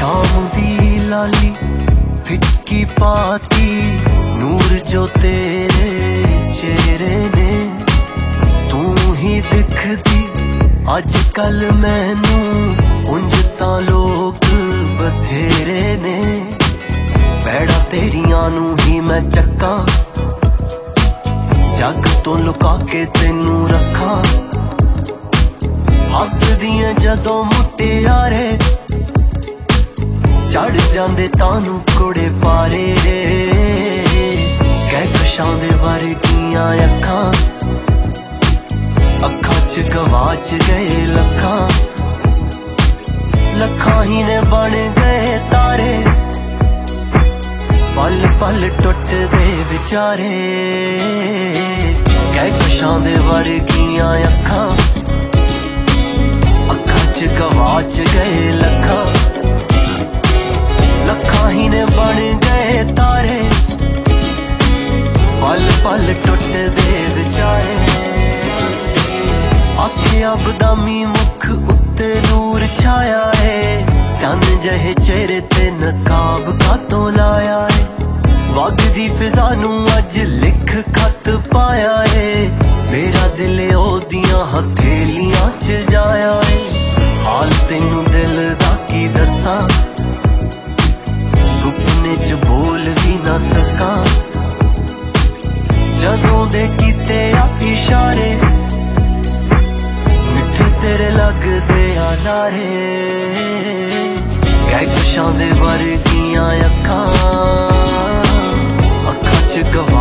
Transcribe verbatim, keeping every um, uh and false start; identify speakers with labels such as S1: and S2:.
S1: शाम दी लाली फिक्की पाती, नूर जो तेरे चेहरे ने, तू ही दिखदी अज कल मैनू, उंज तां लोग बथेरे ने। पैड़ा तेरियां नू ही मैं चक्का, जग तो लुका के तेनू रखा। हसदियां जदों मुटियारे, चढ़ जांदे तानू कोड़े पारे रे। कहकशां दे वर्गियां अखां, अखां च गवाच गए लखां, लखां ही ने बन गए तारे, पल पल टुटदे विचारे। कहकशां दे वर्गियां अखां, अखां च गवाच गए लखां, लखां ही ने बन गए तारे, पल पल टुटदे विचारे। आखिया बदामी मुख उत्ते नूर छाया है, चंद जहे चेहरे ते नकाब कातों लाया है। वगदी फिजा नू अज लिख खत पाया है, मेरा दिल ओदियां हथेलियां च जाया है। हाल तेनू दिल दा की दसां, सुपने च बोल भी ना सकां। जदों दे कीते आ इशारे, मिठे तेरे लगदे आ नारे। कहकशां दे वर्गियां अखां, अखां च गवा